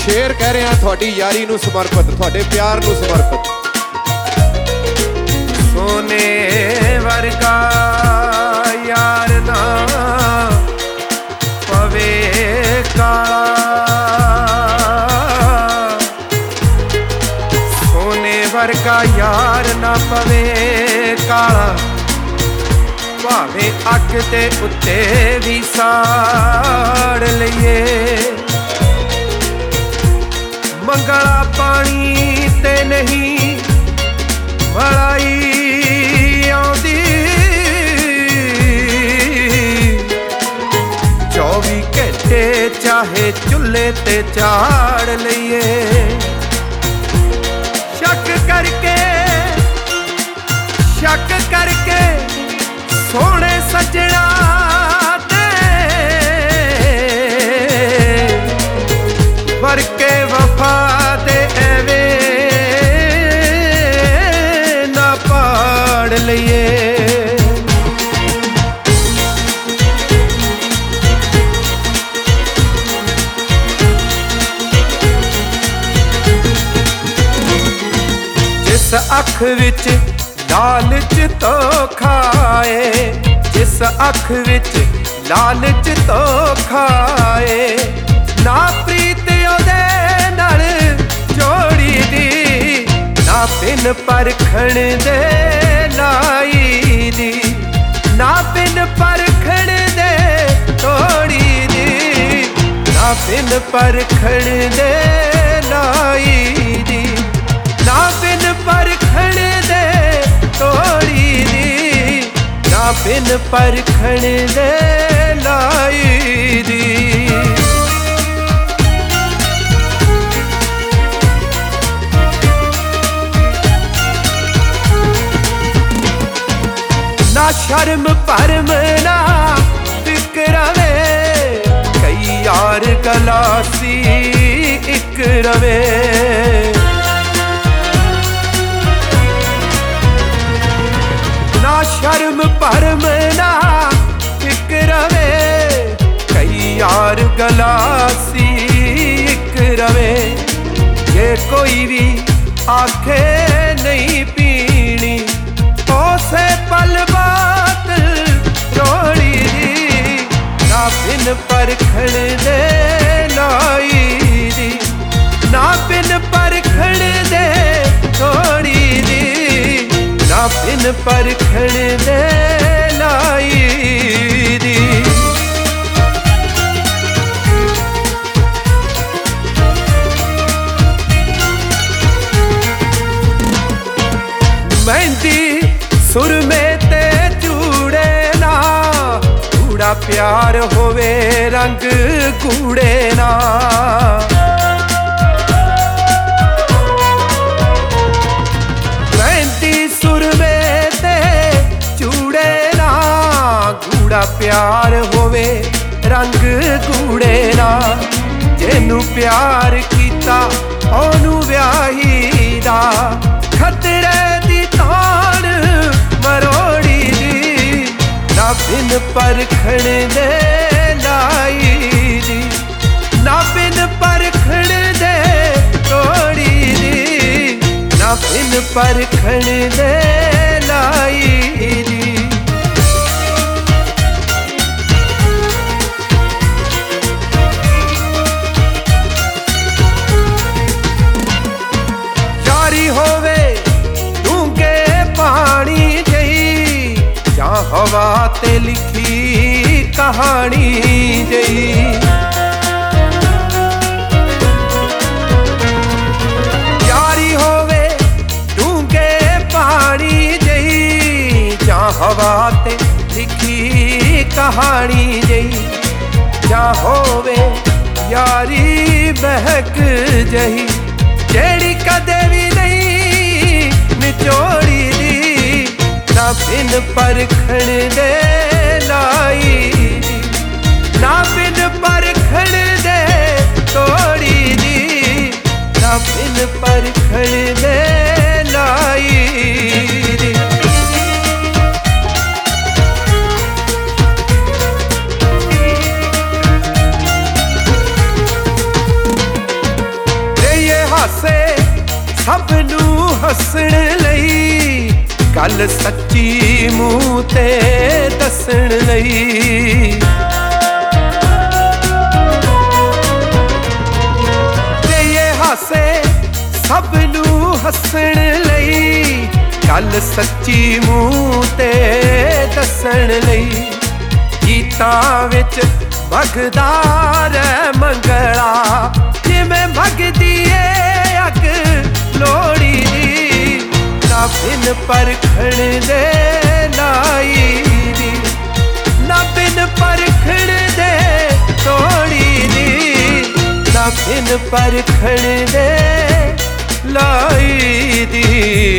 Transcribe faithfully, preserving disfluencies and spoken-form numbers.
शेर कह रहे हैं थोड़ी यारी नू समर्पित, थोड़े प्यार नू समर्पित। सोने वर्गा यार ना पवे काला, सोने वर्गा यार ना पवे काला, भावे अग दे उत्ते भी साड़ लईए। मंगला पानी ते नहीं मलाई आउंदी, चौबी घंटे चाहे चुल्हे ते चाड़ लईए। शक करके शक करके सोने सजना वरके वफा दे एवे ना पाड़ लईए। जिस अख विच लालच तो खाए, जिस अख विच लालच तो खाए, ना प्रीत ओदे नाल जोड़ी दी, ना बिन परखण दे लाई दी, ना बिन परखण दे तोड़ी दी, ना बिन परखण दे लाई दी, ना बिन परखण दे तोड़ी दी, ना बिन परखण दे लाई दी। ना शर्म भरम ना फिक्रवे, कई यार गलासी इक रवे। ना शर्म भरम ना फिक्रवे, कई यार गलासी इक रवे। जे कोई भी आखे नहीं पीनी, उसे पल बात रोड़ी दी, ना बिन परखण दे लाई दी, ना बिन परखण दे तोड़ी दी, ना बिन परखण दे लाई दी। मेहंदी सुर में ते चूड़े ना, कूड़ा प्यार होवे रंग कूड़े ना। मेहंदी सुर में ते चूड़े ना, कूड़ा प्यार होवे रंग कूड़े ना। जेनू प्यार कीता ओनू व्याही दा, खतरे दी तान मरोड़ी दी, ना बिन परखण दे लाई दी, ना बिन परखण दे तोड़ी दी, ना बिन परखण दे लाई दी। यारी होवे डूंगे पानी जई, जा हवा ते लिखी कहानी जई। यारी होवे डूंगे पानी जई, जा हवा ते लिखी कहानी जई। जा होवे यारी महक जही, जेड़ी कदे भी नहीं निचोड़ी दी, ना बिन परखण दे लाई दी, ना बिन परखण दे तोड़ी दी, ना बिन परखण दे लाई दी। ਸਭ ਨੂੰ ਹੱਸਣ ਲਈ, ਗੱਲ ਸੱਚੀ ਮੂੰਹ ਤੇ ਦੱਸਣ ਲਈ। ਤੇ ਇਹ ਹਾਸੇ ਸਭ ਨੂੰ ਹੱਸਣ ਲਈ, ਗੱਲ ਸੱਚੀ ਮੂੰਹ ਤੇ ਦੱਸਣ ਲਈ। ਗੀਤਾਂ ਵਿੱਚ ਵਗਦਾ ਰਹਿ ਮੰਗਲਾ, ਜਿਵੇਂ ਵਗਦੀ ਏ ਅੱਗ ਲੋਹੜੀ ਦੀ। ਨਾ ਬਿਨ ਪਰਖਣ ਦੇ ਲਾਈ ਦੀ, ਨਾ ਬਿਨ ਪਰਖਣ ਦੇ ਤੋੜੀ ਦੀ, ਨਾ ਬਿਨ ਪਰਖਣ ਦੇ ਲਾਈ ਦੀ।